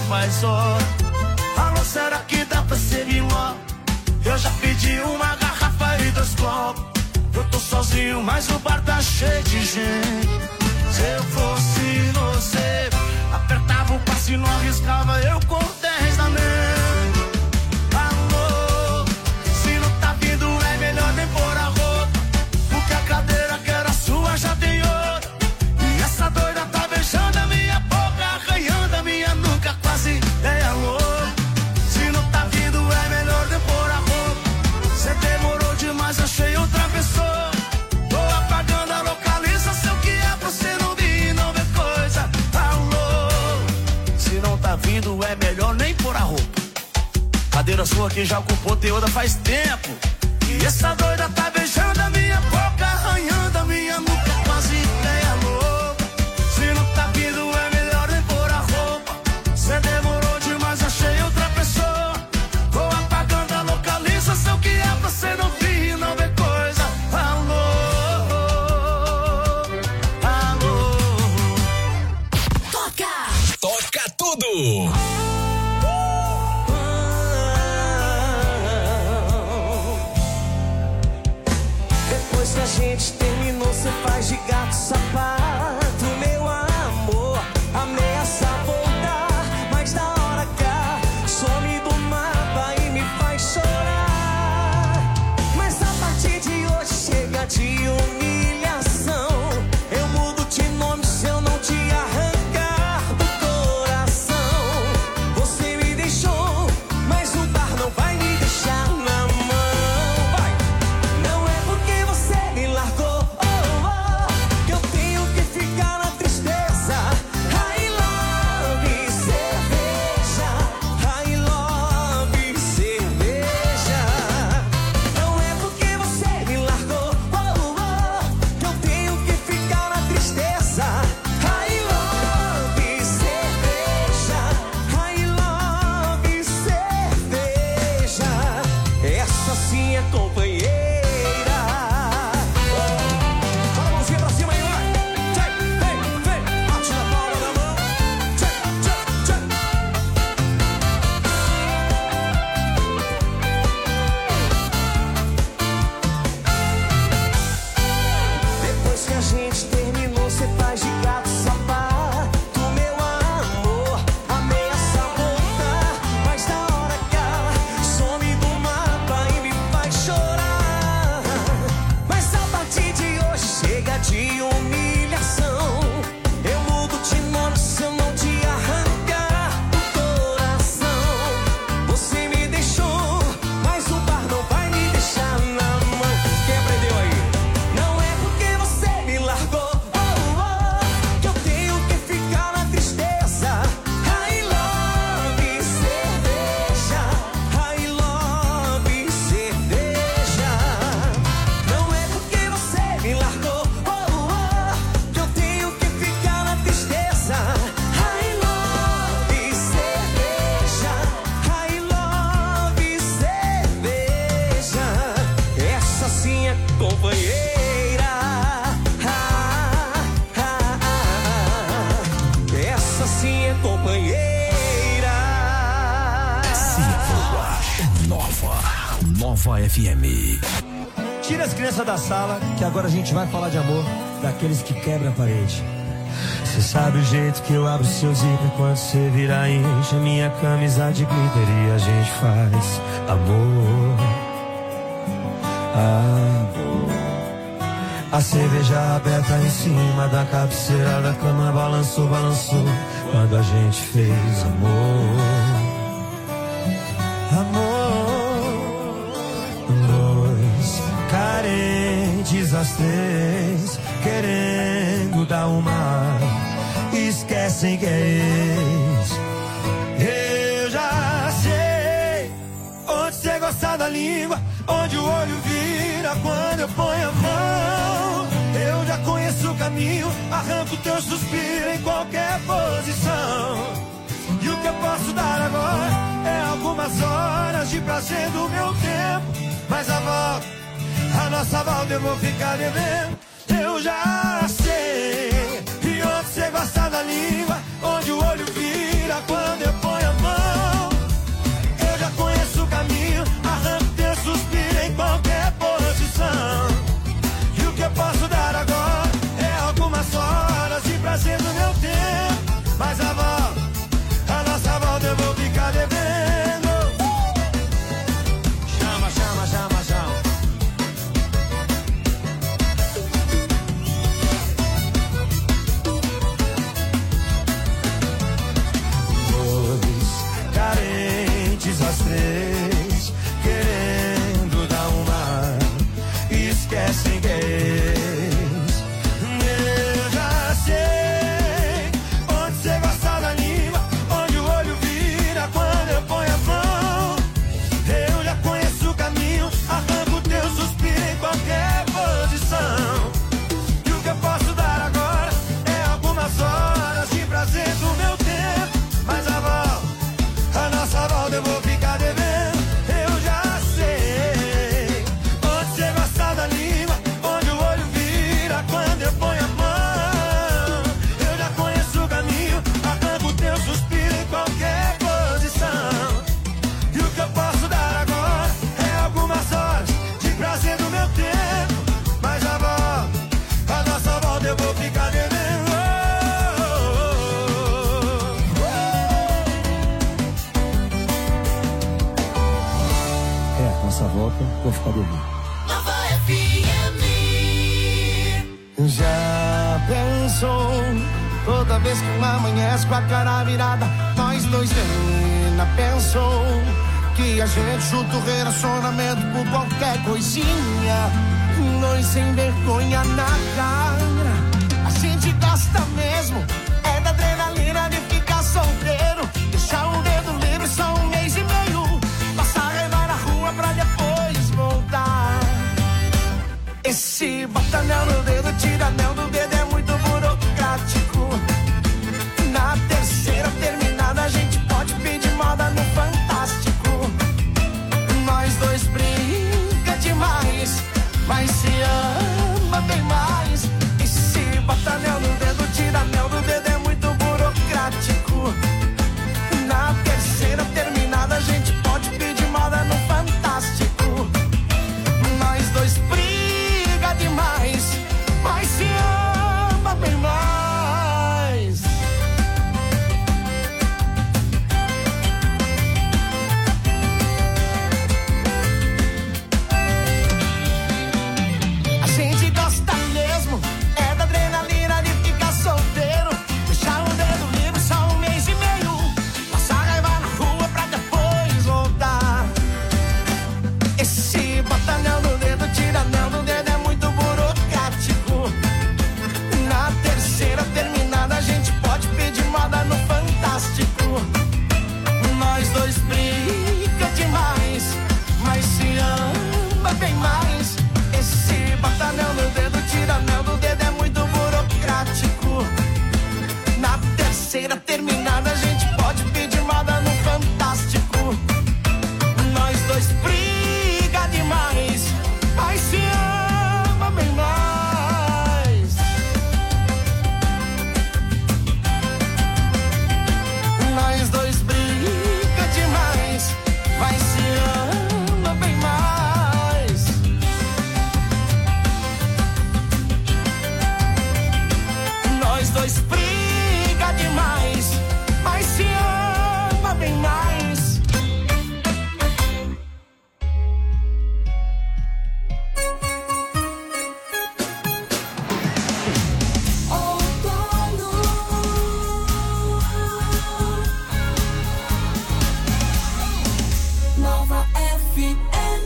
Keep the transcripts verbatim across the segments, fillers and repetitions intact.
faz hora. Alô, será que dá pra ser miló? Eu já pedi uma garrafa e dois copos. Eu tô sozinho, mas o bar tá cheio de gente. Se eu fosse você, apertava o passe e não arriscava, eu com dez na mente. Alô, se não tá vindo é melhor nem pôr a roupa, porque a cadeira que era sua já tem outra. E essa doida tá beijando a minha boca, arranhando a minha nuca, quase é alô. Se não tá vindo é melhor nem pôr a roupa. Cê demorou demais, achei outra pessoa. Tô apagando a localização que é pra cê não vir e não ver coisa. Alô, se não tá vindo é melhor nem pôr a roupa. Cadeira sua que já ocupou teoda faz tempo. E essa doida tá beijando a minha boca, arranhando a minha nuca, quase ideia louca. Se não tá vindo é melhor nem pôr a roupa. Cê demorou demais, achei outra pessoa. Tô apagando a localização que é pra cê não vir e não ver coisa. Alô, alô. Toca! Toca tudo! Depois que a gente terminou, cê faz de gato sapato, meu amor. Ameaça voltar, mas da hora cá some do mapa e me faz chorar. Mas a partir de hoje chega de humilhação. Eu mudo de nome se eu não te arrancar do coração. Você me deixou, mas o bar não vai me deixar na mão. Vai! Não é porque você me largou, oh, oh, que eu tenho que ficar na tristeza. I love cerveja, I love cerveja. Não é porque você me largou, oh, oh, que eu tenho que ficar na tristeza. I love cerveja, I love cerveja. Essa sim é companheira. Bora a mãozinha pra cima aí, vai. Tchai, vem, vem. Bate na palma da mão. Tchai, tchai, tchai. Depois que a gente terminou, cê faz de gato sapato, meu amor. Ameaça voltar, mas da hora cá some do mapa e me faz chorar. Mas a partir de hoje chega de humilhação. Eu mudo de nome se eu não te arrancar do coração. Você me deixou, mas o bar não vai me deixar na mão. Quem aprendeu aí? Não é porque você me largou, oh, oh, que eu tenho que ficar na tristeza. I love cerveja, I love cerveja. Não é porque você me largou, oh, oh, que eu tenho que ficar na tristeza. I love cerveja, I love cerveja. Essa sim é companheira. Ah, ah, ah. Essa sim é companheira. Nova. Nova F M. Tira as crianças da sala, que agora a gente vai falar de amor, daqueles que quebram a parede. Cê sabe o jeito que eu abro seu zíper quando cê vira e enche a minha camisa de glitter e a gente faz amor. Amor. A cerveja aberta em cima da cabeceira da cama balançou, balançou quando a gente fez amor. Amor. Dois carentes às três, querendo dar uma, esquecem que é ex. Eu já sei onde cê gosta da língua, onde o olho vira quando eu ponho a mão. Eu já conheço o caminho, arranco teu suspiro em qualquer posição. E o que eu posso dar agora é algumas horas de prazer do meu tempo. Mas a volta, a nossa volta eu vou ficar devendo. Eu já sei. E onde cê gosta da língua, onde o olho vira quando eu ponho às três, querendo dar uma, esquecem que é ex. Eu já sei onde você gosta da língua, onde o olho vira quando eu ponho a mão. Eu já conheço o caminho, arranco teu suspiro em qualquer posição. E o que eu posso dar agora é algumas horas de prazer do meu tempo. Mas a volta, a nossa volta eu vou ficar devendo. Eu já sei onde você gosta da língua, onde o olho vira quando eu ponho a mão. Eu já conheço o caminho, arranco teu suspiro em qualquer posição. E o que eu posso dar agora é algumas horas de prazer do meu tempo. Mas a volta, a nossa volta eu vou ficar devendo. É, nossa volta, vou ficar devendo. Nova F M. Já pensou? Toda vez que uma amanhece com a cara virada, nós dois ainda pensou que a gente chuta o relacionamento por qualquer coisinha. Nós sem vergonha na cara, a gente gosta mesmo é da adrenalina de ficar solteiro, deixar o dedo livre só um mês e meio, passar raiva na rua pra depois voltar. Esse bota anel no dedo, tira anel do dedo, é muito burocrático. Na terceira terminada a gente pode pedir moda no Fantástico. Nós dois briga demais, mas se ama bem mais. Esse bota anel no dedo, tira anel do dedo, é muito burocrático. Na terceira terminada a gente pode pedir moda no Fantástico. Nós dois briga demais, mas se ama bem mais. A gente gosta mesmo é da adrenalina de ficar solteiro, deixar o dedo livre só um mês e meio, passar raiva na rua pra depois voltar. Esse bota anel no dedo, tira anel do dedo, é muito burocrático. Na terceira terminada a gente pode pedir moda no Fantástico. Nós dois briga demais, mas se ama bem mais. Esse bota anel no dedo, tira anel do dedo, é muito burocrático. Na terceira terminada a gente pode pedir moda no Fantástico. Nós dois briga demais, mas se ama bem mais. Nós dois briga demais, mas se ama bem mais. Nós dois briga demais, mas se ama bem mais. Nova F M.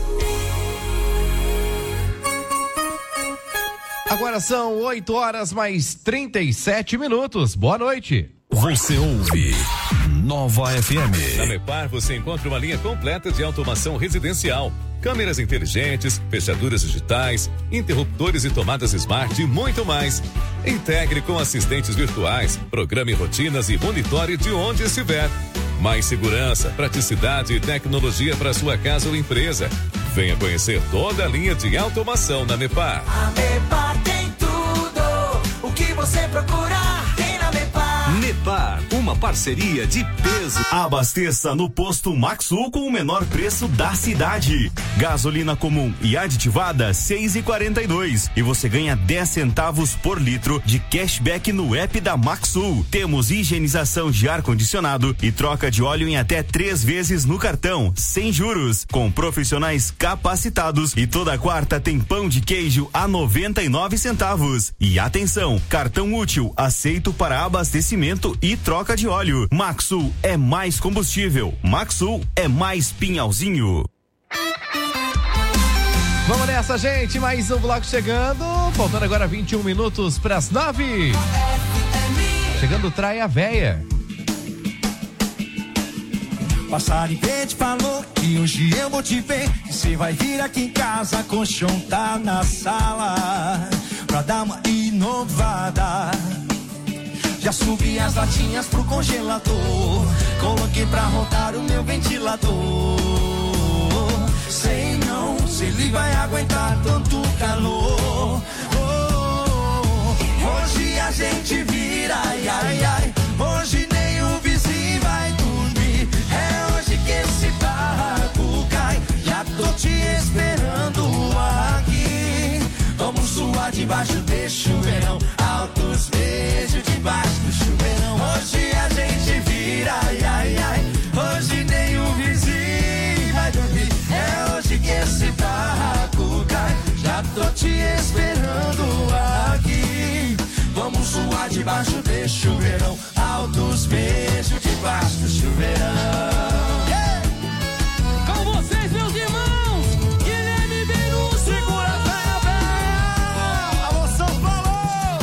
Agora são oito horas mais trinta e sete minutos. Boa noite. Você ouve Nova F M. Na Mepar você encontra uma linha completa de automação residencial, câmeras inteligentes, fechaduras digitais, interruptores e tomadas smart e muito mais. Integre com assistentes virtuais, programe rotinas e monitore de onde estiver. Mais segurança, praticidade e tecnologia para sua casa ou empresa. Venha conhecer toda a linha de automação na Mepar. A Mepar tem tudo o que você procurar, tem na Mepar. Mepar, uma parceria de peso. Abasteça no posto Maxul com o menor preço da cidade. Gasolina comum e aditivada seis e quarenta e dois e você ganha dez centavos por litro de cashback no app da Maxul. Temos higienização de ar condicionado e troca de óleo em até três vezes no cartão, sem juros, com profissionais capacitados, e toda quarta tem pão de queijo a noventa e nove centavos. E atenção, cartão útil aceito para abastecimento alinhamento e troca de óleo. Maxul é mais combustível. Maxul é mais Pinhalzinho. Vamos nessa, gente, mais um bloco chegando, faltando agora vinte e um minutos para as nove. Chegando Traia Véia. Passarinho verde falou que hoje eu vou te ver. E cê vai vir aqui em casa, colchão tá na sala, pra dar uma inovada. Já subi as latinhas pro congelador, coloquei pra rodar o meu ventilador. Sei não, se ele vai aguentar tanto calor. Oh, hoje a gente vira, ai, ai, ai. Hoje nem o vizinho vai dormir. É hoje que esse barraco cai. Já tô te esperando aqui. Vamos suar debaixo desse chuveirão. Altos beijos debaixo do chuveirão. Hoje a gente vira, ai, ai, ai. Hoje nem o vizinho vai dormir. É hoje que esse barraco cai. Já tô te esperando aqui. Vamos suar debaixo desse chuveirão. Altos beijos debaixo do chuveirão. Yeah! Com vocês, meus irmãos, Guilherme Berusso. Segura a Traia Véia. Alô, São Paulo.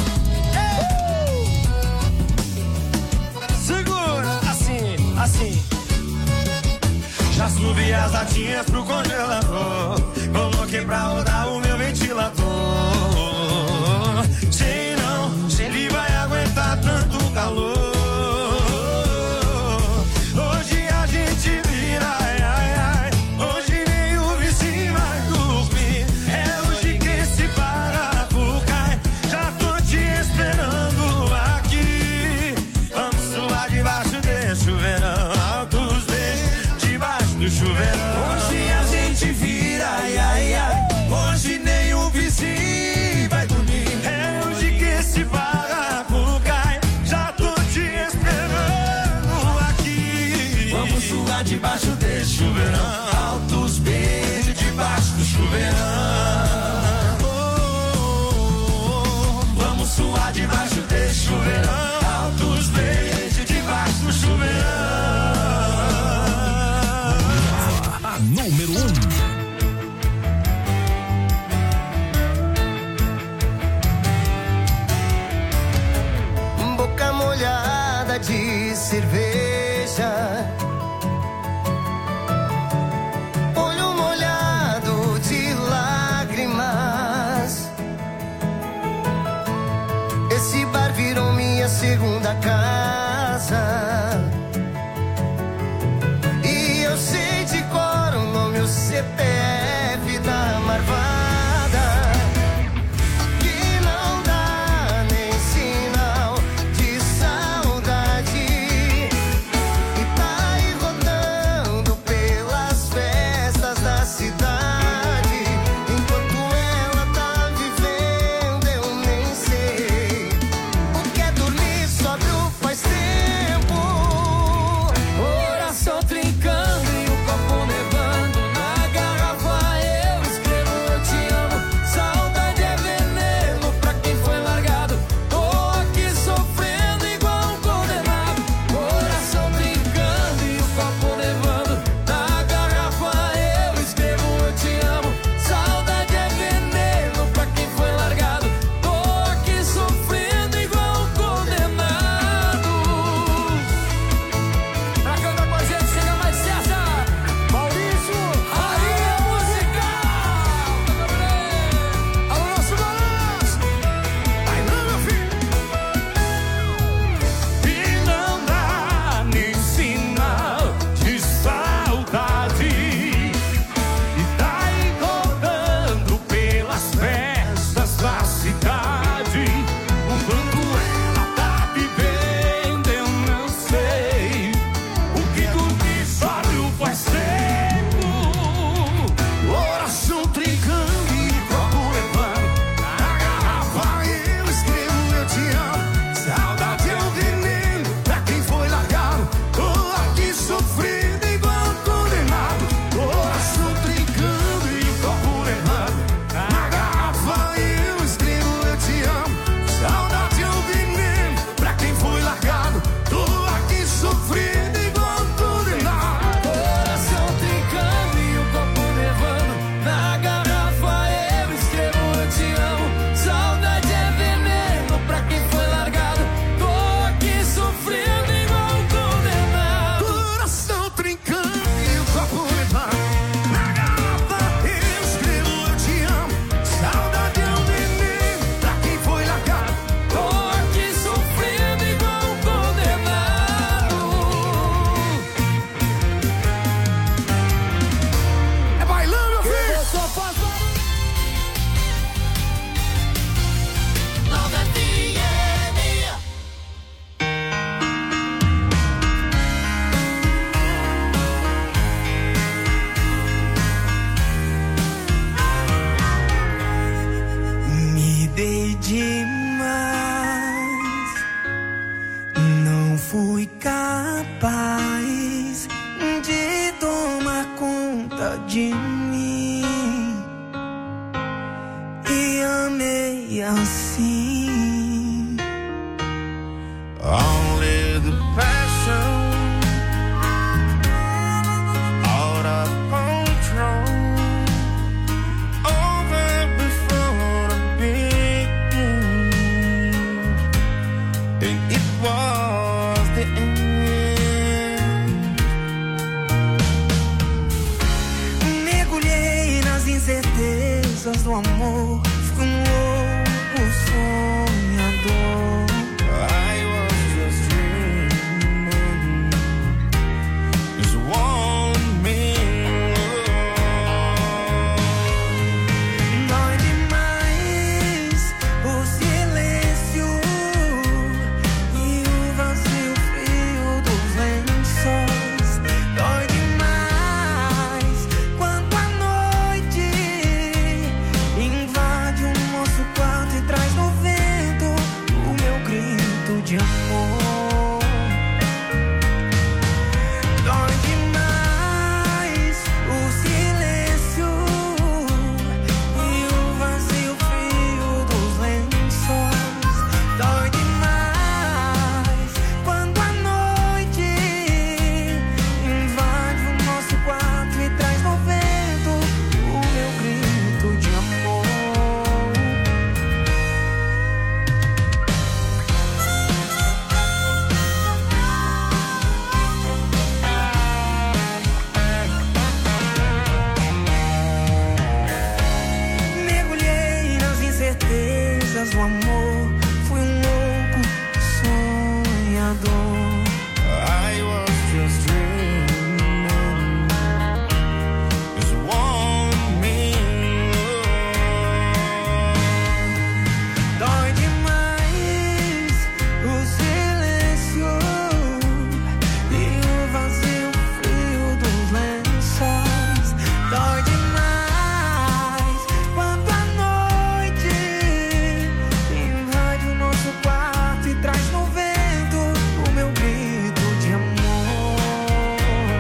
Yeah! Segura, assim, assim. Já subi as latinhas pro congelador, coloquei pra rodar o meu ventilador. Sei não, se ele vai aguentar tanto calor. Hoje a gente vira, ai, ai, ai. Hoje nem o vizinho vai dormir. É hoje que esse barraco cai. Já tô te esperando aqui. Vamos suar debaixo desse chuveirão. Altos beijos debaixo do chuveirão. Hoje a gente vira, ai, ai, ai. Hoje nem o vizinho vai dormir. É hoje que esse barraco cai. Já tô te esperando aqui. Vamos suar debaixo desse chuveirão. Altos beijos debaixo do chuveirão. Oh, oh, oh. Vamos suar debaixo desse chuveirão. Altos beijos debaixo do chuveirão. A número um. Boca molhada de cerveja, olho molhado de lágrimas. Esse cuida de mim. E amei assim. Only the passion out of control over before the beginning, and it was the end. Mergulhei nas incertezas do amor, fui um louco sonhador. Do amor, fui um louco sonhador. I was just dreaming. Just want me. Dói demais o silêncio e o vazio frio dos lençóis. Dói demais quando a noite invade o nosso quarto e traz no vento o meu grito de amor.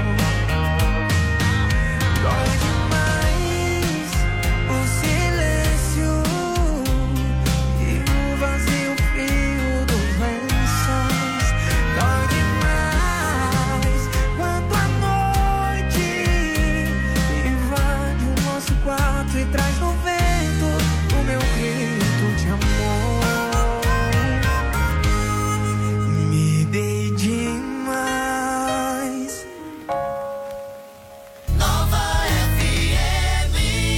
Dói demais o silêncio e o vazio frio dos lençóis. Dói demais quando a noite invade o nosso quarto e traz no vento o meu grito de amor. Me dei demais. Nova F M.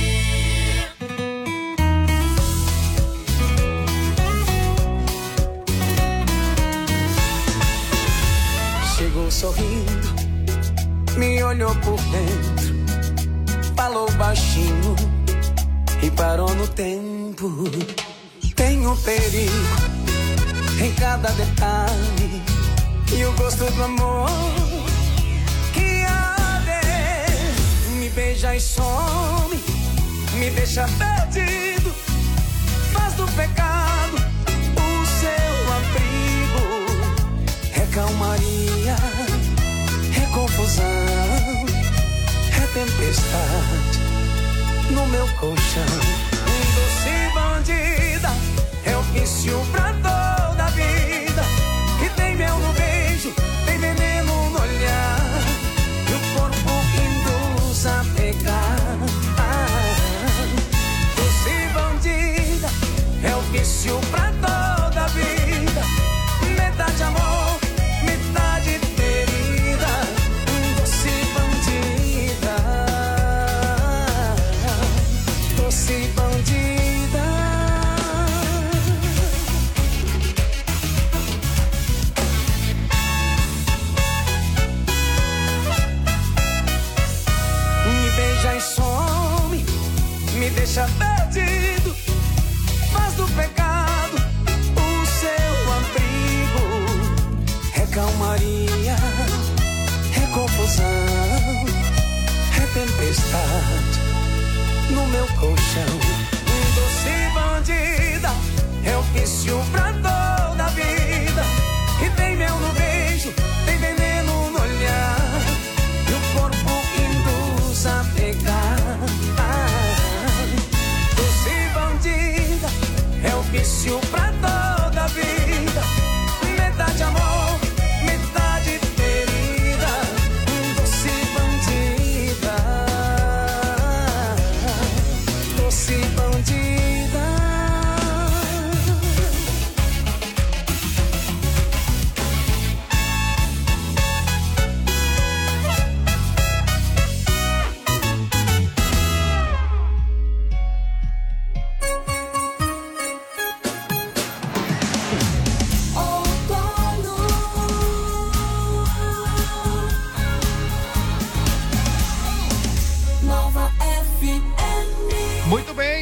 Chegou sorrindo, me olhou por dentro, falou baixinho e parou no tempo. Tem um perigo em cada detalhe e o gosto do amor que arde. Me beija e some, me deixa perdido, faz do pecado o seu abrigo. É calmaria, é confusão, é tempestade no meu colchão. Um doce bandida é o vício pra toda a vida. Que tem mel no beijo, tem veneno no olhar, e o corpo induz a pegar. Ah, doce bandida é o vício pra toda a vida. Metade amor, metade ferida. Doce bandida, doce bandida. Me beija e some, me deixa perdido, faz do pecado o seu abrigo. É calmaria, é confusão, é tempestade no meu colchão. Um doce bandida é o vício pra toda a vida. Que tem mel no beijo, tem veneno no olhar, e o corpo induz a pegar.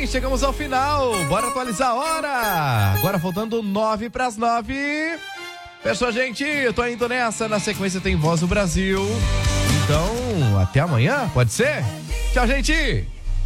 chegamos ao final. Bora atualizar a hora. Agora faltando nove para as nove. Pessoal, gente, eu tô indo nessa. Na sequência tem Voz do Brasil. Então, até amanhã, pode ser? Tchau, gente.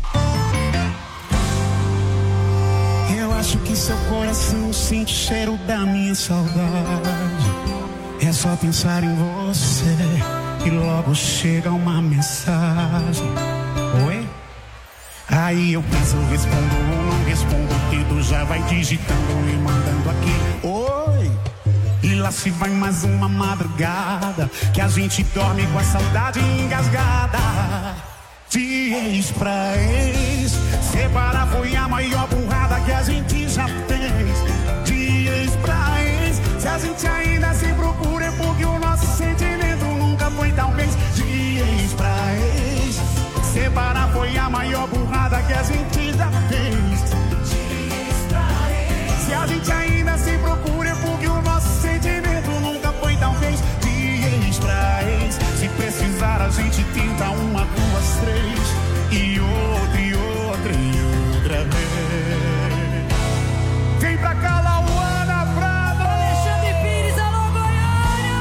Eu acho que seu coração sente o cheiro da minha saudade. É só pensar em você e logo chega uma mensagem. Oi? Aí eu penso, eu respondo ou não respondo. O dedo já vai digitando e mandando aqui. Oi! E lá se vai mais uma madrugada que a gente dorme com a saudade engasgada. De ex pra ex, separar foi a maior burrada que a gente já fez. De ex pra ex, se a gente ainda se procura é porque o nosso sentimento nunca foi talvez. De ex pra ex, separar foi a maior burrada que a gente já fez. De ex pra ex, se a gente ainda se procura é porque o nosso sentimento nunca foi talvez. De ex pra ex, se precisar a gente tenta uma, duas, três e outra, e outra, e outra vez. Vem pra cá, Lauana Prado! Alexandre Pires, alô Goiânia!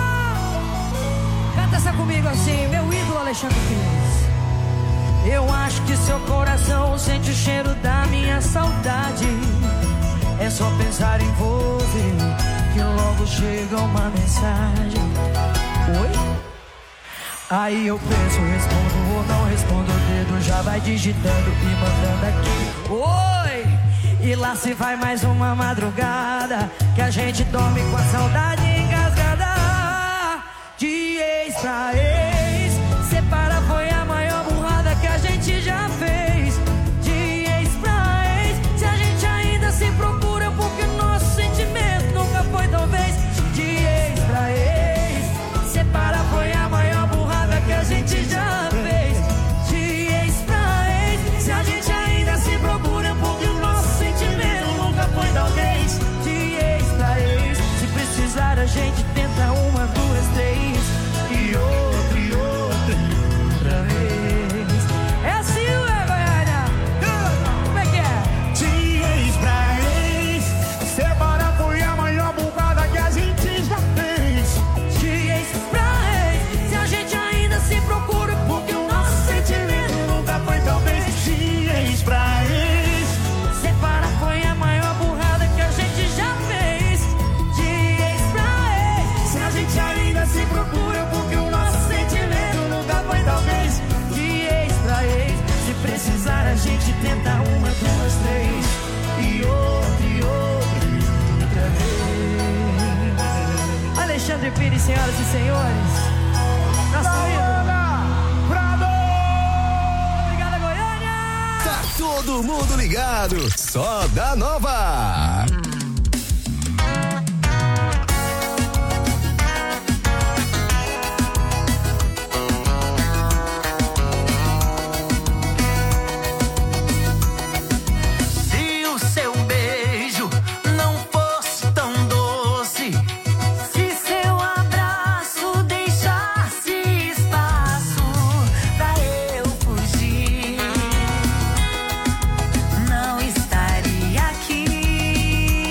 Canta essa comigo assim, meu ídolo Alexandre Pires. Eu acho que seu coração sente o cheiro da minha saudade. É só pensar em você que logo chega uma mensagem. Oi? Aí eu penso, respondo ou não respondo. O dedo já vai digitando e mandando aqui. Oi! E lá se vai mais uma madrugada que a gente dorme com a saudade engasgada. De ex pra ex, separar foi a maior burrada que a gente já fez. De ex pra ex, se a gente ainda se procura porque nosso sentimento nunca foi talvez. De ex pra ex, separar foi a maior burrada que a gente já fez. De ex pra ex, se a gente ainda se procura porque o nosso sentimento nunca foi talvez. De ex pra ex, se precisar a gente tenta uma, duas, três e outra, e outra, e outra vez. É assim, ué, Goiânia? Como é que é? De ex pra ex, separar foi a maior burrada que a gente já fez. De ex pra ex, se a gente ainda se procura porque o nosso sentimento nunca foi talvez. De ex pra ex, separar foi a maior burrada que a gente já fez. De ex pra ex, se a gente ainda se procura porque o nosso sentimento nunca foi talvez. de ex pra ex, se precisar a gente tenta uma, duas, três E outra, e outra, e outra vez. Alexandre Pires, senhoras e senhores, nosso ídolo. Prado! Obrigada, Goiânia! Tá todo mundo ligado, só da Nova. Se o seu beijo não fosse tão doce, se seu abraço deixasse espaço pra eu fugir, não estaria aqui.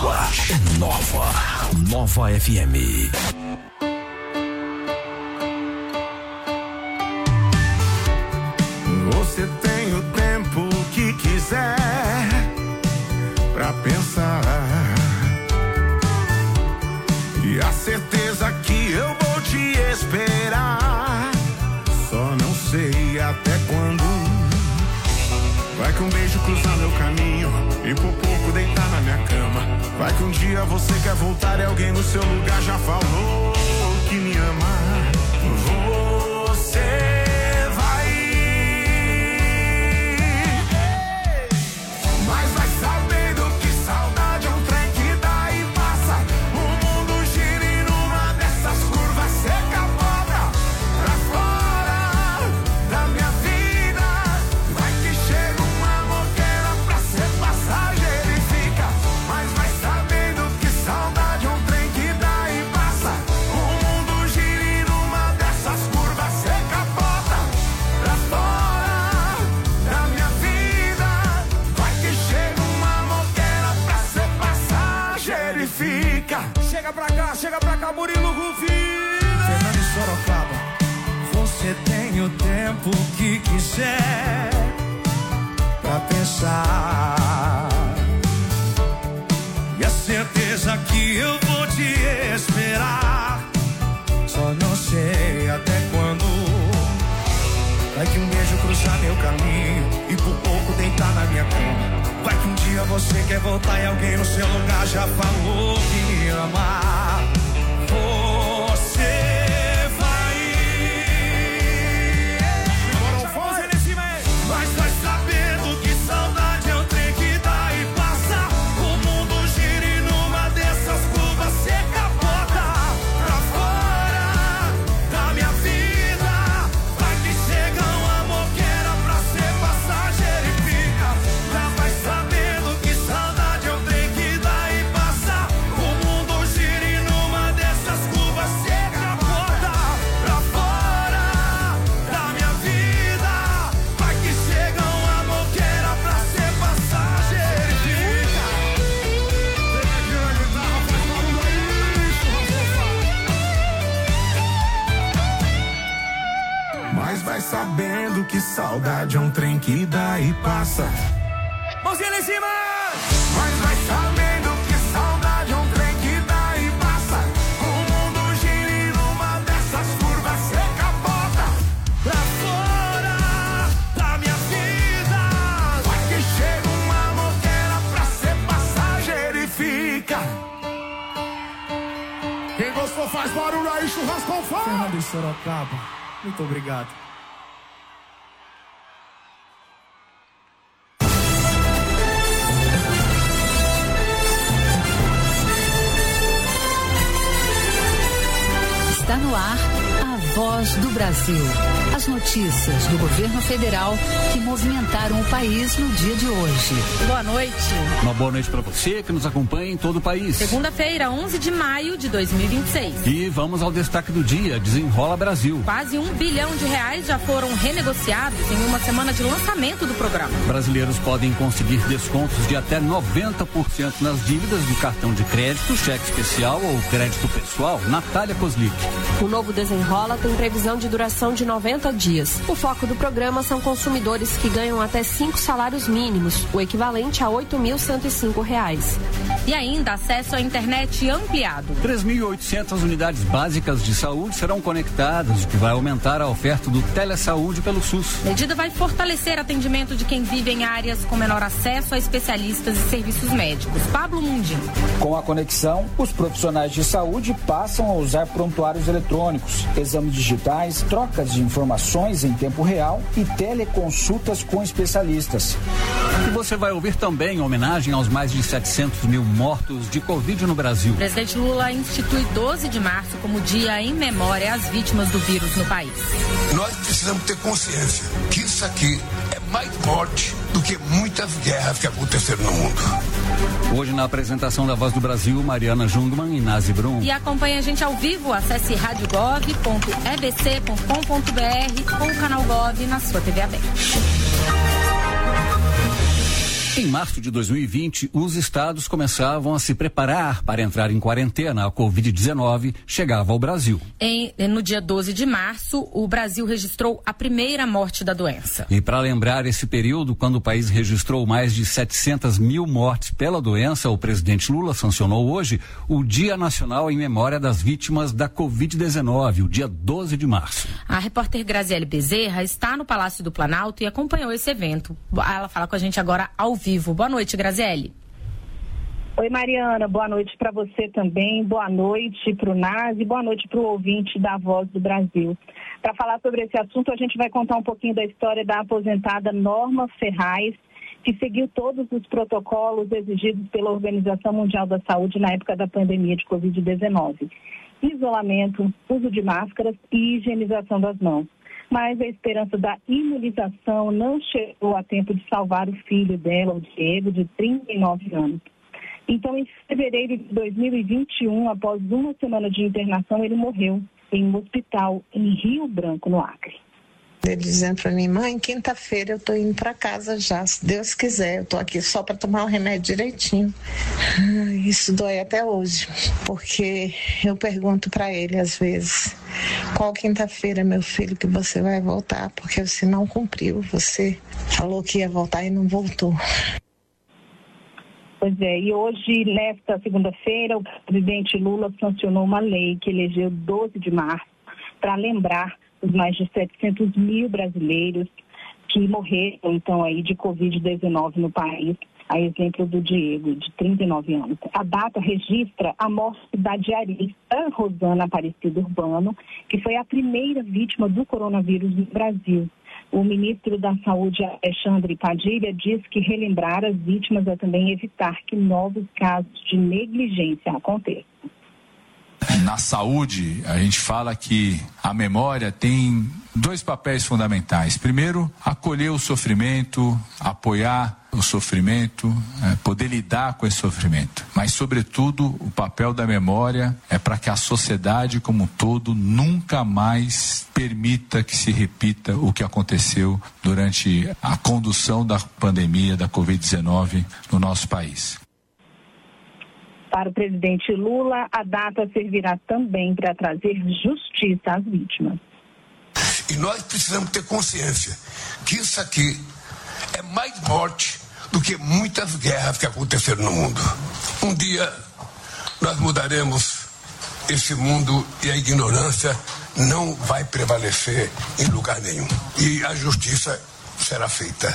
sua é Nova. Nova F M. Você tem o tempo que quiser pra pensar, e a certeza que eu vou te esperar. Só não sei até quando. Vai que um beijo cruzar meu caminho e por pouco deitar na minha cama. Vai que um dia você quer voltar e alguém no seu lugar já falou que me ama. Você chega pra cá, chega pra cá, Murilo Rufino. Fernando de Sorocaba. Você tem o tempo que quiser pra pensar, e a certeza que eu vou te esperar. Só não sei até quando. Vai que um beijo cruzar meu caminho e por pouco deitar na minha cama. Vai que um dia você quer voltar e alguém no seu lugar já falou que me ama. Você vai. Mas vai sabendo que saudade é o trem que dá e passa. O mundo gira e numa dessas curvas você capota pra fora da minha vida. Vai que chega um amor que era pra ser passageiro e fica. Já vai sabendo que saudade é o trem que dá e passa. O mundo gira e numa dessas curvas você capota pra fora da minha vida. Vai que chega um amor que era pra ser passageiro e fica. Mas vai sabendo que saudade é um trem que dá e passa. Mãozinha lá em cima! Mas vai sabendo que saudade é um trem que dá e passa. O mundo gira e numa dessas curvas você capota Pra fora da minha vida. Vai que chega um amor que era pra ser passageiro e fica. Quem gostou faz barulho aí, churrasco com fogo. Fernando de Sorocaba. Muito obrigado. Está no ar a Voz do Brasil. As notícias do governo federal que movimentaram o país no dia de hoje. Boa noite. Uma boa noite para você que nos acompanha em todo o país. Segunda-feira, onze de maio de dois mil e vinte e seis. E vamos ao destaque do dia. Desenrola Brasil. Quase um bilhão de reais já foram renegociados em uma semana de lançamento do programa. Brasileiros podem conseguir descontos de até noventa por cento nas dívidas do cartão de crédito, cheque especial ou crédito pessoal. Natália Kozlik. O novo Desenrola tem previsão de duração de noventa dias. O foco do programa são consumidores que ganham até cinco salários mínimos, o equivalente a oito mil cento e cinco reais. E ainda acesso à internet ampliado. três mil e oitocentas unidades básicas de saúde serão conectadas, o que vai aumentar a oferta do telesaúde pelo SUS. A medida vai fortalecer atendimento de quem vive em áreas com menor acesso a especialistas e serviços médicos. Pablo Mundim. Com a conexão, os profissionais de saúde passam a usar prontuários eletrônicos, exames digitais, trocas de informações em tempo real e teleconsultas com especialistas. E você vai ouvir também em homenagem aos mais de setecentos mil mortos de Covid no Brasil. O presidente Lula institui doze de março como dia em memória às vítimas do vírus no país. Nós precisamos ter consciência que isso aqui é mais forte do que muitas guerras que aconteceram no mundo. Hoje, na apresentação da Voz do Brasil, Mariana Jungmann e Nazi Brum. E acompanhe a gente ao vivo, acesse rádio gov ponto e b c ponto com ponto b r ou o canal Gov na sua T V aberta. Em março de dois mil e vinte, os estados começavam a se preparar para entrar em quarentena. A covid dezenove chegava ao Brasil. Em, no dia doze de março, o Brasil registrou a primeira morte da doença. E para lembrar esse período, quando o país registrou mais de setecentas mil mortes pela doença, o presidente Lula sancionou hoje o Dia Nacional em memória das vítimas da covid dezenove, o dia doze de março. A repórter Graziele Bezerra está no Palácio do Planalto e acompanhou esse evento. Ela fala com a gente agora ao vivo. Boa noite, Graziele. Oi, Mariana. Boa noite para você também. Boa noite para o Nazi. Boa noite para o ouvinte da Voz do Brasil. Para falar sobre esse assunto, a gente vai contar um pouquinho da história da aposentada Norma Ferraz, que seguiu todos os protocolos exigidos pela Organização Mundial da Saúde na época da pandemia de covid dezenove. Isolamento, uso de máscaras e higienização das mãos. Mas a esperança da imunização não chegou a tempo de salvar o filho dela, o Diego, de trinta e nove anos. Então, em fevereiro de dois mil e vinte e um, após uma semana de internação, ele morreu em um hospital em Rio Branco, no Acre. Ele dizendo para mim: mãe, quinta-feira eu tô indo para casa já, se Deus quiser, eu tô aqui só para tomar o remédio direitinho. Isso dói até hoje, porque eu pergunto para ele às vezes: qual quinta-feira, meu filho, que você vai voltar? Porque você não cumpriu, você falou que ia voltar e não voltou. Pois é, e hoje, nesta segunda-feira, o presidente Lula sancionou uma lei que elegeu doze de março para lembrar os mais de setecentos mil brasileiros que morreram, então, aí de covid dezenove no país, a exemplo do Diego, de trinta e nove anos. A data registra a morte da diarista Rosana Aparecida Urbano, que foi a primeira vítima do coronavírus no Brasil. O ministro da Saúde, Alexandre Padilha, diz que relembrar as vítimas é também evitar que novos casos de negligência aconteçam. Na saúde, a gente fala que a memória tem dois papéis fundamentais. Primeiro, acolher o sofrimento, apoiar o sofrimento, é, poder lidar com esse sofrimento. Mas, sobretudo, o papel da memória é para que a sociedade como um todo nunca mais permita que se repita o que aconteceu durante a condução da pandemia da covid dezenove no nosso país. Para o presidente Lula, a data servirá também para trazer justiça às vítimas. E nós precisamos ter consciência que isso aqui é mais morte do que muitas guerras que aconteceram no mundo. Um dia nós mudaremos esse mundo e a ignorância não vai prevalecer em lugar nenhum. E a justiça será feita.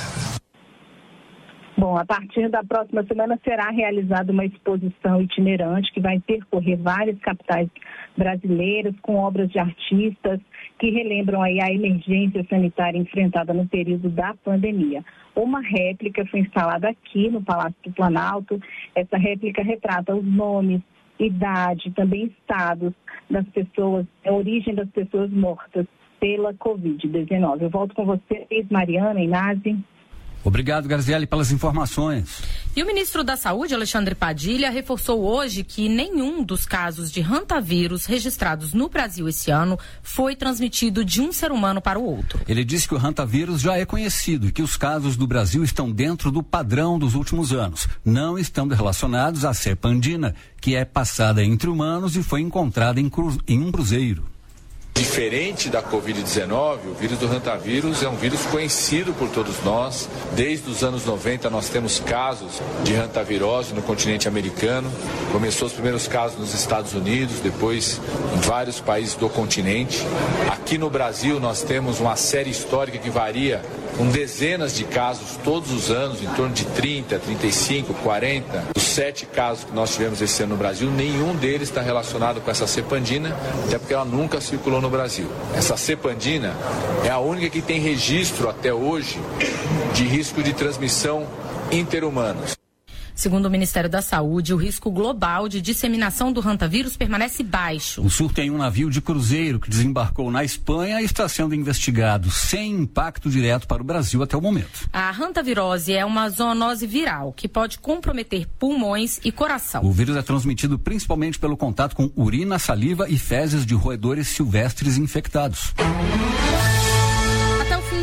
Bom, a partir da próxima semana será realizada uma exposição itinerante que vai percorrer várias capitais brasileiras com obras de artistas que relembram aí a emergência sanitária enfrentada no período da pandemia. Uma réplica foi instalada aqui no Palácio do Planalto. Essa réplica retrata os nomes, idade, também estados das pessoas, a origem das pessoas mortas pela covid dezenove. Eu volto com vocês, Mariana e Nazi. Obrigado, Graziele, pelas informações. E o ministro da Saúde, Alexandre Padilha, reforçou hoje que nenhum dos casos de hantavírus registrados no Brasil esse ano foi transmitido de um ser humano para o outro. Ele disse que o hantavírus já é conhecido e que os casos do Brasil estão dentro do padrão dos últimos anos. Não estão relacionados à cepa andina, que é passada entre humanos e foi encontrada em, cru... em um cruzeiro. Diferente da covid dezenove, o vírus do hantavírus é um vírus conhecido por todos nós. Desde os anos noventa nós temos casos de hantavirose no continente americano. Começou os primeiros casos nos Estados Unidos, depois em vários países do continente. Aqui no Brasil nós temos uma série histórica que varia com dezenas de casos todos os anos, em torno de trinta, trinta e cinco, quarenta. Os sete casos que nós tivemos esse ano no Brasil, nenhum deles está relacionado com essa cepa andina, até porque ela nunca circulou no Brasil. Essa cepa andina é a única que tem registro até hoje de risco de transmissão interhumanos. Segundo o Ministério da Saúde, o risco global de disseminação do hantavírus permanece baixo. O surto em um navio de cruzeiro que desembarcou na Espanha está sendo investigado sem impacto direto para o Brasil até o momento. A hantavirose é uma zoonose viral que pode comprometer pulmões e coração. O vírus é transmitido principalmente pelo contato com urina, saliva e fezes de roedores silvestres infectados.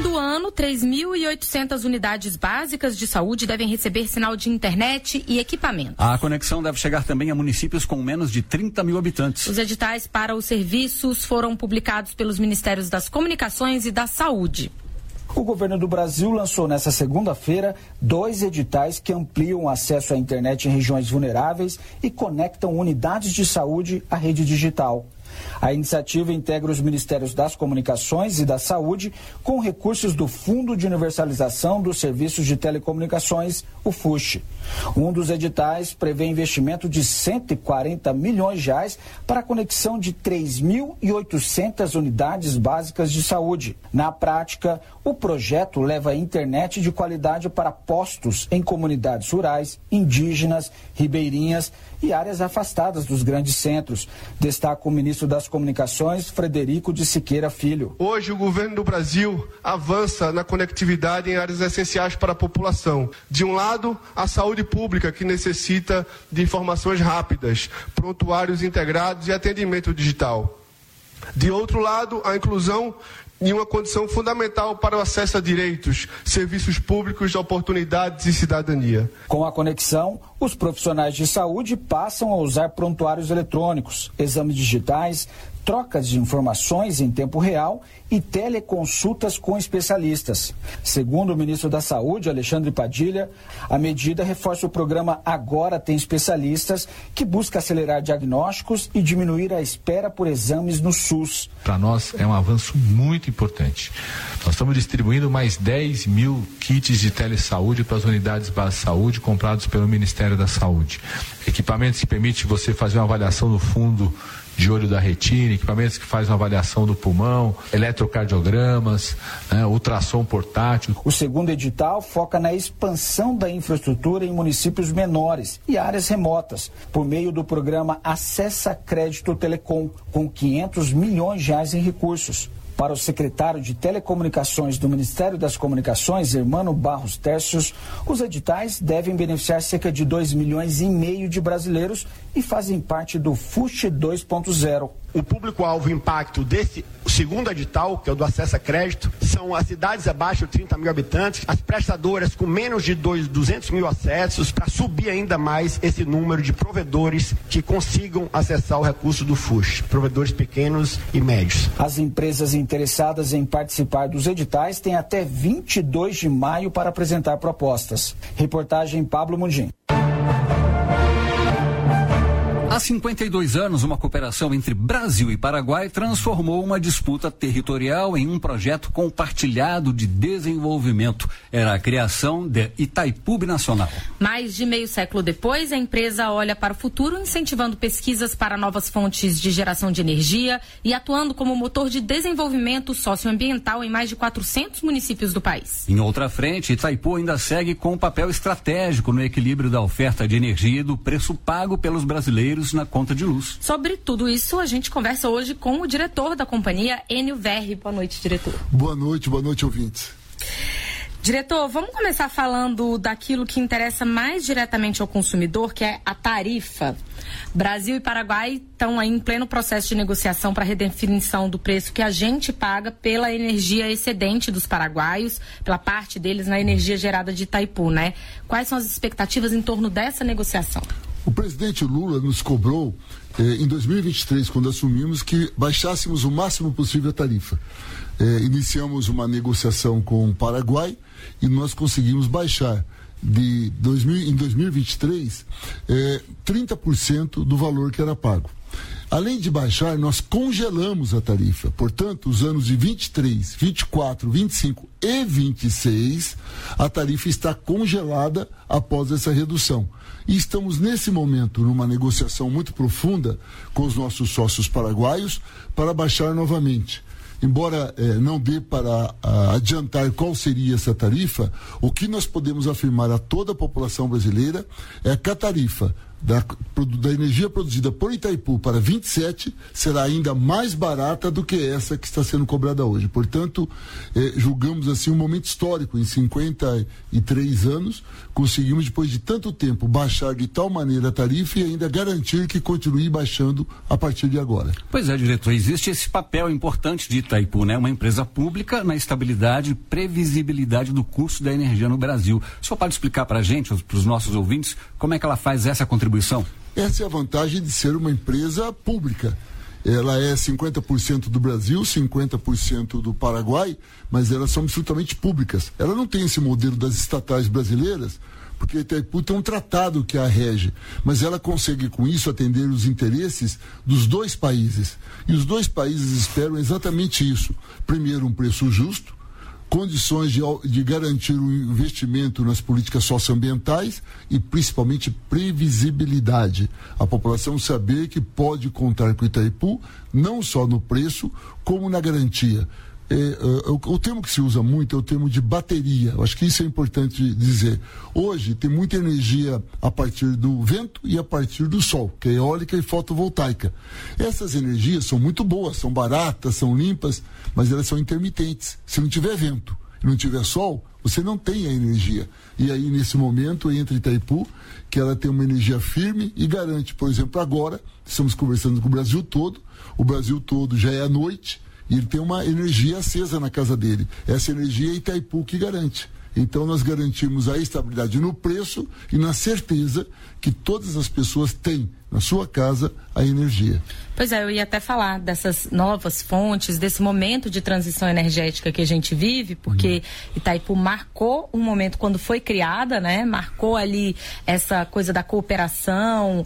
ano, três mil e oitocentas unidades básicas de saúde devem receber sinal de internet e equipamento. A conexão deve chegar também a municípios com menos de trinta mil habitantes. Os editais para os serviços foram publicados pelos Ministérios das Comunicações e da Saúde. O governo do Brasil lançou nesta segunda-feira dois editais que ampliam o acesso à internet em regiões vulneráveis e conectam unidades de saúde à rede digital. A iniciativa integra os Ministérios das Comunicações e da Saúde com recursos do Fundo de Universalização dos Serviços de Telecomunicações, o FUSH. Um dos editais prevê investimento de cento e quarenta milhões de reais para a conexão de três mil e oitocentas unidades básicas de saúde. Na prática, o projeto leva a internet de qualidade para postos em comunidades rurais, indígenas, ribeirinhas e áreas afastadas dos grandes centros, destaca o ministro das Comunicações, Frederico de Siqueira Filho. Hoje o governo do Brasil avança na conectividade em áreas essenciais para a população. De um lado, a saúde pública, que necessita de informações rápidas, prontuários integrados e atendimento digital. De outro lado, a inclusão em uma condição fundamental para o acesso a direitos, serviços públicos, oportunidades e cidadania. Com a conexão, os profissionais de saúde passam a usar prontuários eletrônicos, exames digitais, trocas de informações em tempo real e teleconsultas com especialistas. Segundo o ministro da Saúde, Alexandre Padilha, a medida reforça o programa Agora Tem Especialistas, que busca acelerar diagnósticos e diminuir a espera por exames no SUS. Para nós é um avanço muito importante. Nós estamos distribuindo mais dez mil kits de telesaúde para as unidades básicas de saúde comprados pelo Ministério da Saúde. Equipamentos que permitem você fazer uma avaliação do fundo de olho da retina, equipamentos que fazem uma avaliação do pulmão, eletrocardiogramas, né, ultrassom portátil. O segundo edital foca na expansão da infraestrutura em municípios menores e áreas remotas, por meio do programa Acessa Crédito Telecom, com quinhentos milhões de reais em recursos. Para o secretário de Telecomunicações do Ministério das Comunicações, Hermano Barros Tercios, os editais devem beneficiar cerca de dois milhões e meio de brasileiros e fazem parte do FUSH dois ponto zero. O público-alvo impacto desse segundo edital, que é o do acesso a crédito, são as cidades abaixo de trinta mil habitantes, as prestadoras com menos de duzentos mil acessos, para subir ainda mais esse número de provedores que consigam acessar o recurso do FUSH, provedores pequenos e médios. As empresas interessadas em participar dos editais têm até vinte e dois de maio para apresentar propostas. Reportagem Pablo Mundim. Há cinquenta e dois anos, uma cooperação entre Brasil e Paraguai transformou uma disputa territorial em um projeto compartilhado de desenvolvimento. Era a criação de Itaipu Binacional. Mais de meio século depois, a empresa olha para o futuro, incentivando pesquisas para novas fontes de geração de energia e atuando como motor de desenvolvimento socioambiental em mais de quatrocentos municípios do país. Em outra frente, Itaipu ainda segue com um papel estratégico no equilíbrio da oferta de energia e do preço pago pelos brasileiros na conta de luz. Sobre tudo isso, a gente conversa hoje com o diretor da companhia, Enio Verri. Boa noite, diretor. Boa noite, boa noite, ouvintes. Diretor, vamos começar falando daquilo que interessa mais diretamente ao consumidor, que é a tarifa. Brasil e Paraguai estão aí em pleno processo de negociação para a redefinição do preço que a gente paga pela energia excedente dos paraguaios, pela parte deles na energia gerada de Itaipu, né? Quais são as expectativas em torno dessa negociação? O presidente Lula nos cobrou eh, em dois mil e vinte e três, quando assumimos, que baixássemos o máximo possível a tarifa. Eh, iniciamos uma negociação com o Paraguai e nós conseguimos baixar de dois mil, em dois mil e vinte e três eh, trinta por cento do valor que era pago. Além de baixar, nós congelamos a tarifa. Portanto, os anos de vinte e três, vinte e quatro, vinte e cinco e vinte e seis, a tarifa está congelada após essa redução. E estamos, nesse momento, numa negociação muito profunda com os nossos sócios paraguaios para baixar novamente. Embora eh, não dê para a, adiantar qual seria essa tarifa, o que nós podemos afirmar a toda a população brasileira é que a tarifa Da, da energia produzida por Itaipu para vinte e sete será ainda mais barata do que essa que está sendo cobrada hoje. Portanto, eh, julgamos assim um momento histórico. Em cinquenta e três anos, conseguimos, depois de tanto tempo, baixar de tal maneira a tarifa e ainda garantir que continue baixando a partir de agora. Pois é, diretor, existe esse papel importante de Itaipu, né? Uma empresa pública na estabilidade e previsibilidade do custo da energia no Brasil. O senhor pode explicar para a gente, para os nossos ouvintes, como é que ela faz essa contribuição? Essa é a vantagem de ser uma empresa pública. Ela é cinquenta por cento do Brasil, cinquenta por cento do Paraguai, mas elas são absolutamente públicas. Ela não tem esse modelo das estatais brasileiras, porque a Itaipu tem um tratado que a rege, mas ela consegue com isso atender os interesses dos dois países. E os dois países esperam exatamente isso. Primeiro, um preço justo, condições de, de garantir o investimento nas políticas socioambientais e principalmente previsibilidade. A população saber que pode contar com o Itaipu não só no preço, como na garantia. É, uh, o, o termo que se usa muito é o termo de bateria. Eu acho que isso é importante dizer. Hoje tem muita energia a partir do vento e a partir do sol, que é eólica e fotovoltaica. Essas energias são muito boas, são baratas, são limpas, mas elas são intermitentes. Se não tiver vento e não tiver sol, você não tem a energia. E aí, nesse momento, entra Itaipu, que ela tem uma energia firme e garante, por exemplo, agora, estamos conversando com o Brasil todo, o Brasil todo já é à noite, e ele tem uma energia acesa na casa dele. Essa energia é Itaipu que garante. Então nós garantimos a estabilidade no preço e na certeza que todas as pessoas têm na sua casa a energia. Pois é, eu ia até falar dessas novas fontes, desse momento de transição energética que a gente vive, porque hum. Itaipu marcou um momento quando foi criada, né? Marcou ali essa coisa da cooperação,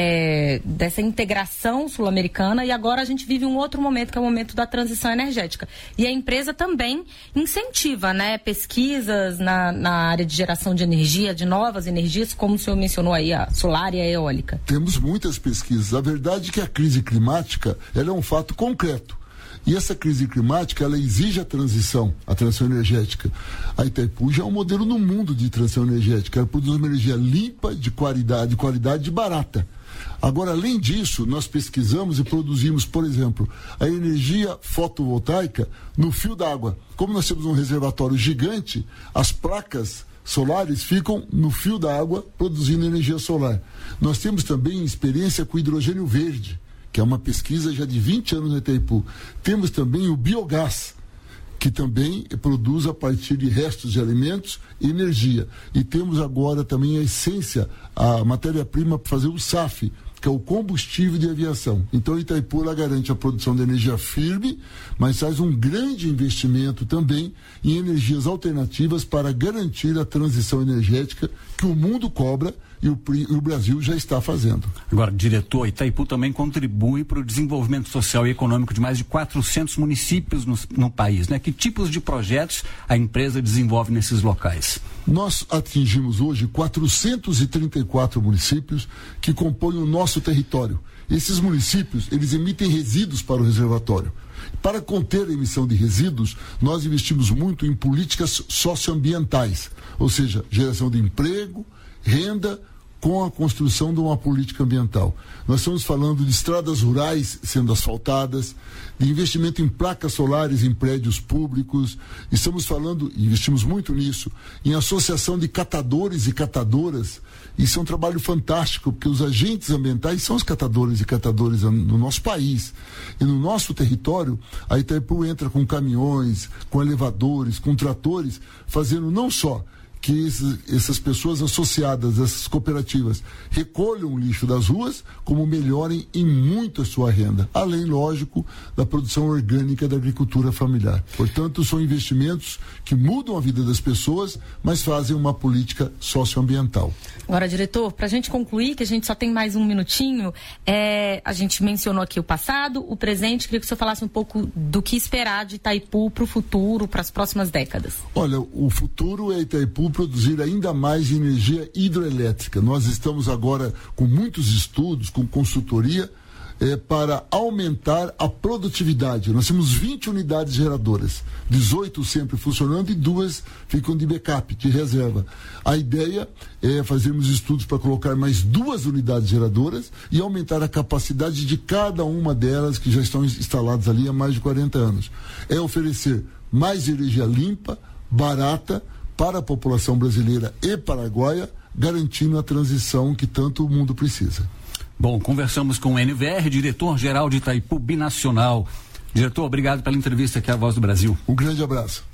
é, dessa integração sul-americana, e agora a gente vive um outro momento, que é o momento da transição energética. E a empresa também incentiva, né? Pesquisas na, na área de geração de energia, de novas energias, como o senhor mencionou aí, a solar e a eólica. Temos muitas pesquisas. A verdade é que a crise climática, ela é um fato concreto. E essa crise climática, ela exige a transição, a transição energética. A Itaipu já é um modelo no mundo de transição energética. Ela produz uma energia limpa, de qualidade, de qualidade e barata. Agora, além disso, nós pesquisamos e produzimos, por exemplo, a energia fotovoltaica no fio d'água. Como nós temos um reservatório gigante, as placas solares ficam no fio d'água produzindo energia solar. Nós temos também experiência com hidrogênio verde, que é uma pesquisa já de vinte anos na Itaipu. Temos também o biogás, que também produz a partir de restos de alimentos energia. E temos agora também a essência, a matéria-prima para fazer o S A F, que é o combustível de aviação. Então, Itaipu ela garante a produção de energia firme, mas faz um grande investimento também em energias alternativas para garantir a transição energética que o mundo cobra e o, e o Brasil já está fazendo. Agora, diretor, Itaipu também contribui para o desenvolvimento social e econômico de mais de quatrocentos municípios no, no país, né? Que tipos de projetos a empresa desenvolve nesses locais? Nós atingimos hoje quatrocentos e trinta e quatro municípios que compõem o nosso território. Esses municípios, eles emitem resíduos para o reservatório. Para conter a emissão de resíduos, nós investimos muito em políticas socioambientais, ou seja, geração de emprego, renda, com a construção de uma política ambiental. Nós estamos falando de estradas rurais sendo asfaltadas, de investimento em placas solares em prédios públicos, estamos falando, investimos muito nisso, em associação de catadores e catadoras. Isso é um trabalho fantástico, porque os agentes ambientais são os catadores e catadoras no nosso país. E no nosso território, a Itaipu entra com caminhões, com elevadores, com tratores, fazendo não só que esses, essas pessoas associadas, essas cooperativas, recolham o lixo das ruas, como melhorem em muito a sua renda, além, lógico, da produção orgânica da agricultura familiar. Portanto, são investimentos que mudam a vida das pessoas, mas fazem uma política socioambiental. Agora, diretor, para a gente concluir, que a gente só tem mais um minutinho, é, a gente mencionou aqui o passado, o presente, queria que o senhor falasse um pouco do que esperar de Itaipu para o futuro, para as próximas décadas. Olha, o futuro é Itaipu produzir ainda mais energia hidroelétrica. Nós estamos agora com muitos estudos, com consultoria, é, para aumentar a produtividade. Nós temos vinte unidades geradoras, dezoito sempre funcionando e duas ficam de backup, de reserva. A ideia é fazermos estudos para colocar mais duas unidades geradoras e aumentar a capacidade de cada uma delas que já estão instaladas ali há mais de quarenta anos. É oferecer mais energia limpa, barata, para a população brasileira e paraguaia, garantindo a transição que tanto o mundo precisa. Bom, conversamos com o N V R, diretor-geral de Itaipu Binacional. Diretor, obrigado pela entrevista aqui à Voz do Brasil. Um grande abraço.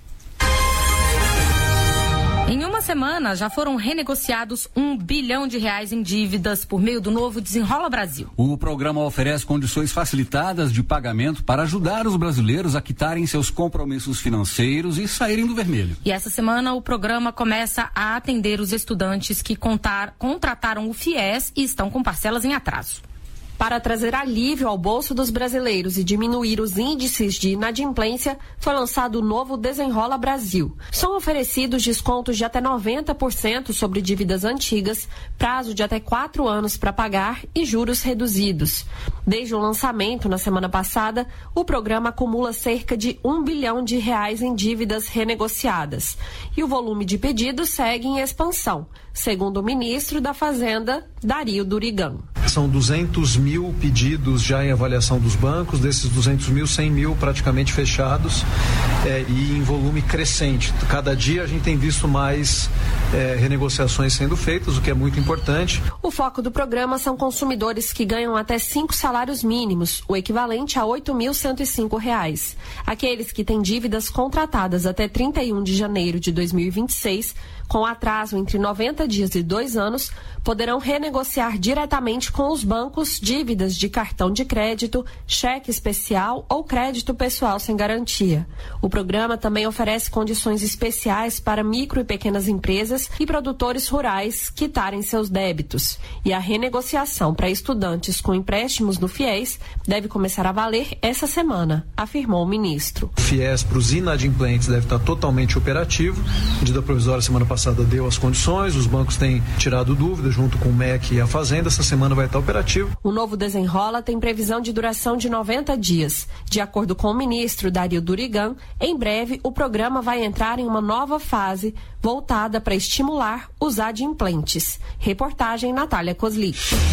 Em uma semana, já foram renegociados um bilhão de reais em dívidas por meio do novo Desenrola Brasil. O programa oferece condições facilitadas de pagamento para ajudar os brasileiros a quitarem seus compromissos financeiros e saírem do vermelho. E essa semana, o programa começa a atender os estudantes que contar, contrataram o FIES e estão com parcelas em atraso. Para trazer alívio ao bolso dos brasileiros e diminuir os índices de inadimplência, foi lançado o novo Desenrola Brasil. São oferecidos descontos de até noventa por cento sobre dívidas antigas, prazo de até quatro anos para pagar e juros reduzidos. Desde o lançamento, na semana passada, o programa acumula cerca de um bilhão de reais em dívidas renegociadas. E o volume de pedidos segue em expansão, segundo o ministro da Fazenda, Dario Durigan. São duzentos mil pedidos já em avaliação dos bancos, desses duzentos mil, cem mil praticamente fechados é, e em volume crescente. Cada dia a gente tem visto mais é, renegociações sendo feitas, o que é muito importante. O foco do programa são consumidores que ganham até cinco salários mínimos, o equivalente a oito mil cento e cinco reais. Aqueles que têm dívidas contratadas até trinta e um de janeiro de dois mil e vinte e seis, com atraso entre noventa dias e dois anos, poderão renegociar diretamente com os bancos dívidas de cartão de crédito, cheque especial ou crédito pessoal sem garantia. O programa também oferece condições especiais para micro e pequenas empresas e produtores rurais quitarem seus débitos. E a renegociação para estudantes com empréstimos do FIES deve começar a valer essa semana, afirmou o ministro. O FIES para os inadimplentes deve estar totalmente operativo. A medida provisória semana passada deu as condições, os bancos têm tirado dúvidas junto com o M E C e a Fazenda. Essa semana vai estar operativo. O novo Desenrola tem previsão de duração de noventa dias. De acordo com o ministro Dario Durigan, em breve o programa vai entrar em uma nova fase voltada para estimular os adimplentes. Reportagem Natália Cosli.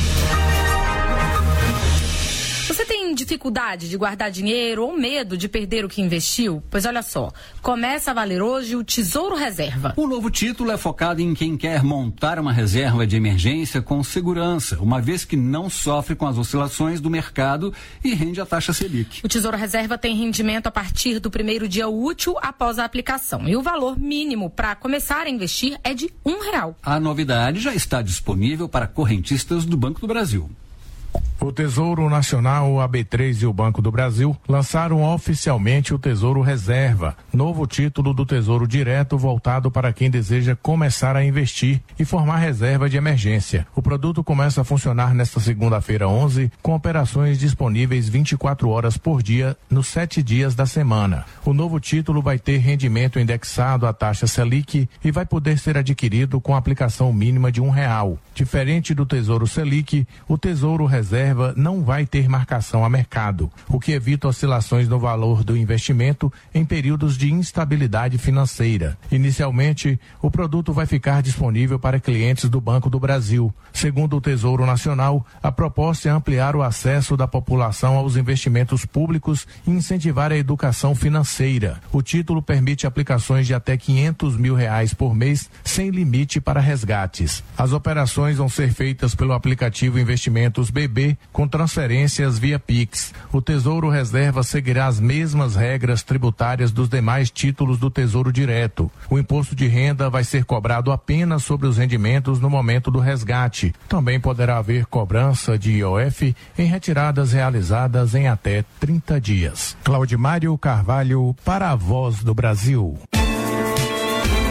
Você tem dificuldade de guardar dinheiro ou medo de perder o que investiu? Pois olha só, começa a valer hoje o Tesouro Reserva. O novo título é focado em quem quer montar uma reserva de emergência com segurança, uma vez que não sofre com as oscilações do mercado e rende a taxa Selic. O Tesouro Reserva tem rendimento a partir do primeiro dia útil após a aplicação. E o valor mínimo para começar a investir é de um real. A novidade já está disponível para correntistas do Banco do Brasil. O Tesouro Nacional, o A B três e o Banco do Brasil lançaram oficialmente o Tesouro Reserva, novo título do Tesouro Direto voltado para quem deseja começar a investir e formar reserva de emergência. O produto começa a funcionar nesta segunda-feira onze, com operações disponíveis vinte e quatro horas por dia, nos sete dias da semana. O novo título vai ter rendimento indexado à taxa Selic e vai poder ser adquirido com aplicação mínima de um real. Diferente do Tesouro Selic, o Tesouro Reserva não vai ter marcação a mercado, o que evita oscilações no valor do investimento em períodos de instabilidade financeira. Inicialmente, o produto vai ficar disponível para clientes do Banco do Brasil. Segundo o Tesouro Nacional, a proposta é ampliar o acesso da população aos investimentos públicos e incentivar a educação financeira. O título permite aplicações de até quinhentos mil reais por mês, sem limite para resgates. As operações vão ser feitas pelo aplicativo Investimentos B B, com transferências via Pix. O Tesouro Reserva seguirá as mesmas regras tributárias dos demais títulos do Tesouro Direto. O imposto de renda vai ser cobrado apenas sobre os rendimentos no momento do resgate. Também poderá haver cobrança de I O F em retiradas realizadas em até trinta dias. Claudimário Carvalho, para a Voz do Brasil.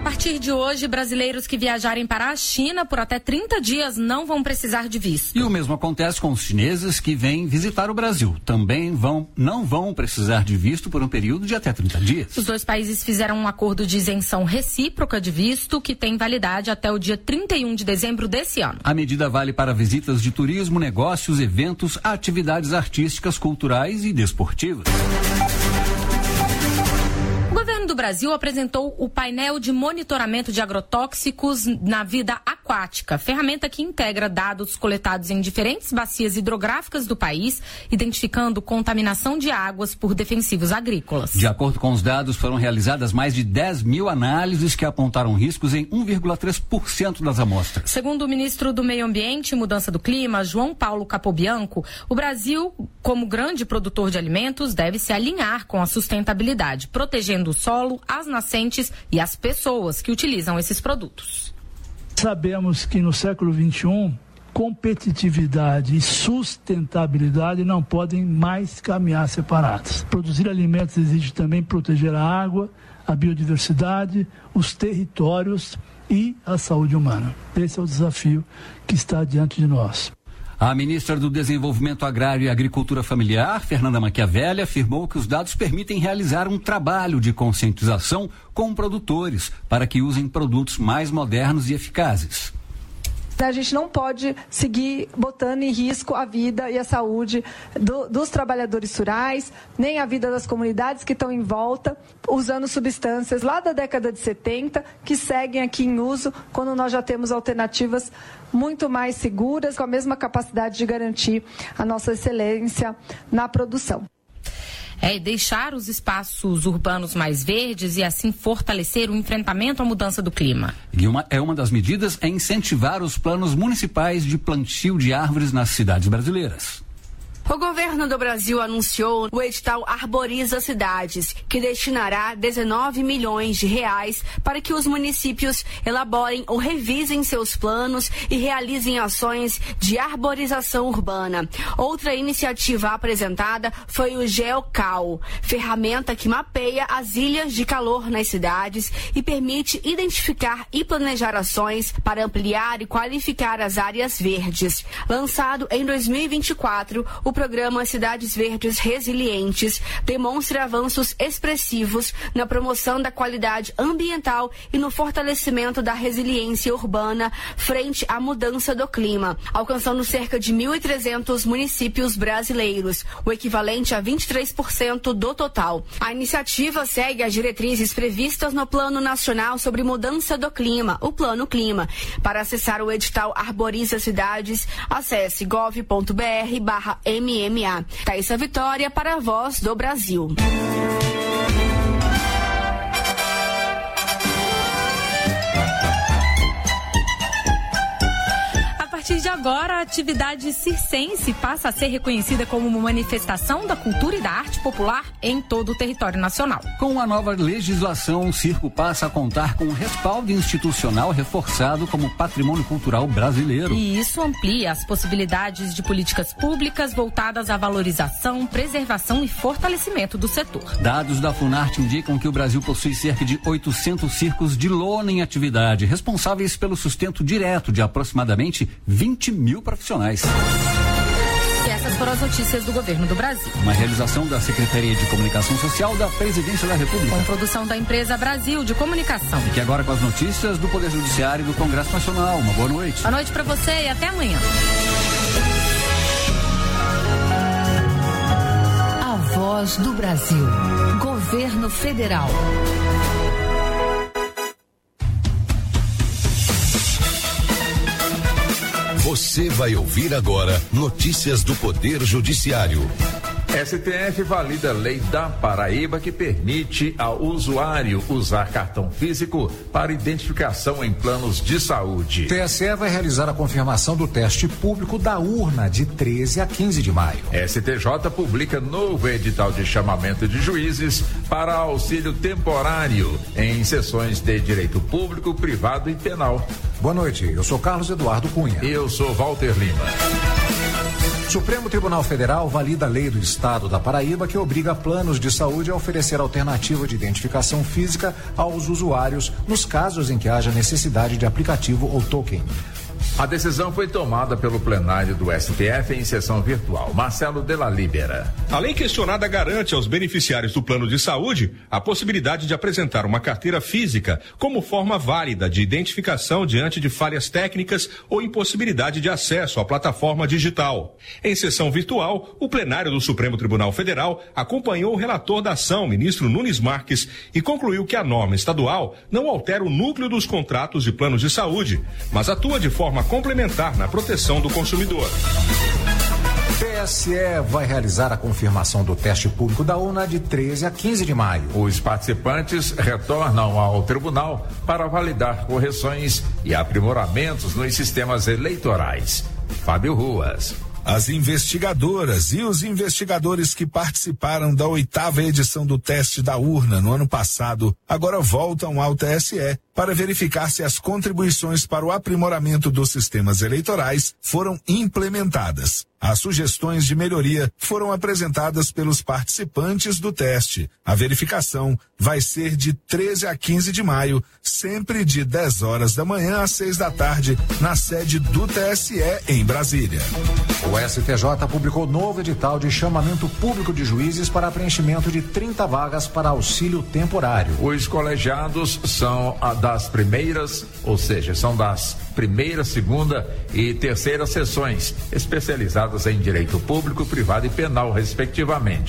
partir de hoje, brasileiros que viajarem para a China por até trinta dias não vão precisar de visto. E o mesmo acontece com os chineses que vêm visitar o Brasil. Também vão, não vão precisar de visto por um período de até trinta dias. Os dois países fizeram um acordo de isenção recíproca de visto que tem validade até o dia trinta e um de dezembro desse ano. A medida vale para visitas de turismo, negócios, eventos, atividades artísticas, culturais e desportivas. O governo do Brasil apresentou o painel de monitoramento de agrotóxicos na vida aquática, ferramenta que integra dados coletados em diferentes bacias hidrográficas do país, identificando contaminação de águas por defensivos agrícolas. De acordo com os dados, foram realizadas mais de dez mil análises que apontaram riscos em um vírgula três por cento das amostras. Segundo o ministro do Meio Ambiente e Mudança do Clima, João Paulo Capobianco, o Brasil, como grande produtor de alimentos, deve se alinhar com a sustentabilidade, protegendo o solo, as nascentes e as pessoas que utilizam esses produtos. Sabemos que no século vinte e um, competitividade e sustentabilidade não podem mais caminhar separados. Produzir alimentos exige também proteger a água, a biodiversidade, os territórios e a saúde humana. Esse é o desafio que está diante de nós. A ministra do Desenvolvimento Agrário e Agricultura Familiar, Fernanda Machiavelli, afirmou que os dados permitem realizar um trabalho de conscientização com produtores para que usem produtos mais modernos e eficazes. A gente não pode seguir botando em risco a vida e a saúde do, dos trabalhadores rurais, nem a vida das comunidades que estão em volta, usando substâncias lá da década de setenta, que seguem aqui em uso, quando nós já temos alternativas muito mais seguras, com a mesma capacidade de garantir a nossa excelência na produção. É deixar os espaços urbanos mais verdes e assim fortalecer o enfrentamento à mudança do clima. E uma, é uma das medidas é incentivar os planos municipais de plantio de árvores nas cidades brasileiras. O governo do Brasil anunciou o edital Arboriza Cidades, que destinará dezenove milhões de reais para que os municípios elaborem ou revisem seus planos e realizem ações de arborização urbana. Outra iniciativa apresentada foi o GeoCal, ferramenta que mapeia as ilhas de calor nas cidades e permite identificar e planejar ações para ampliar e qualificar as áreas verdes. Lançado em dois mil e vinte e quatro, o programa Cidades Verdes Resilientes demonstra avanços expressivos na promoção da qualidade ambiental e no fortalecimento da resiliência urbana frente à mudança do clima, alcançando cerca de mil e trezentos municípios brasileiros, o equivalente a vinte e três por cento do total. A iniciativa segue as diretrizes previstas no Plano Nacional sobre Mudança do Clima, o Plano Clima. Para acessar o edital Arboriza Cidades, acesse gov ponto br barra M M A. Thaísa Vitória para a Voz do Brasil. A partir de agora, a atividade circense passa a ser reconhecida como uma manifestação da cultura e da arte popular em todo o território nacional. Com a nova legislação, o circo passa a contar com um respaldo institucional reforçado como patrimônio cultural brasileiro. E isso amplia as possibilidades de políticas públicas voltadas à valorização, preservação e fortalecimento do setor. Dados da Funarte indicam que o Brasil possui cerca de oitocentos circos de lona em atividade, responsáveis pelo sustento direto de aproximadamente vinte mil profissionais. E essas foram as notícias do governo do Brasil. Uma realização da Secretaria de Comunicação Social da Presidência da República. Com produção da empresa Brasil de Comunicação. E que agora com as notícias do Poder Judiciário e do Congresso Nacional. Uma boa noite. Boa noite para você e até amanhã. A Voz do Brasil. Governo Federal. Você vai ouvir agora notícias do Poder Judiciário. S T F valida a lei da Paraíba que permite ao usuário usar cartão físico para identificação em planos de saúde. O T S E vai realizar a confirmação do teste público da urna de treze a quinze de maio. S T J publica novo edital de chamamento de juízes para auxílio temporário em sessões de direito público, privado e penal. Boa noite, eu sou Carlos Eduardo Cunha. Eu sou Walter Lima. Supremo Tribunal Federal valida a lei do Estado da Paraíba que obriga planos de saúde a oferecer alternativa de identificação física aos usuários nos casos em que haja necessidade de aplicativo ou token. A decisão foi tomada pelo plenário do S T F em sessão virtual. Marcelo Della Libera. A lei questionada garante aos beneficiários do plano de saúde a possibilidade de apresentar uma carteira física como forma válida de identificação diante de falhas técnicas ou impossibilidade de acesso à plataforma digital. Em sessão virtual, o plenário do Supremo Tribunal Federal acompanhou o relator da ação, ministro Nunes Marques, e concluiu que a norma estadual não altera o núcleo dos contratos de planos de saúde, mas atua de forma complementar na proteção do consumidor. O T S E vai realizar a confirmação do teste público da urna de treze a quinze de maio. Os participantes retornam ao tribunal para validar correções e aprimoramentos nos sistemas eleitorais. Fábio Ruas. As investigadoras e os investigadores que participaram da oitava edição do teste da urna no ano passado agora voltam ao T S E para verificar se as contribuições para o aprimoramento dos sistemas eleitorais foram implementadas. As sugestões de melhoria foram apresentadas pelos participantes do teste. A verificação vai ser de treze a quinze de maio, sempre de dez horas da manhã às seis da tarde, na sede do T S E em Brasília. O S T J publicou novo edital de chamamento público de juízes para preenchimento de trinta vagas para auxílio temporário. Os colegiados são a das primeiras, ou seja, são das primeira, segunda e terceira sessões, especializadas em direito público, privado e penal, respectivamente.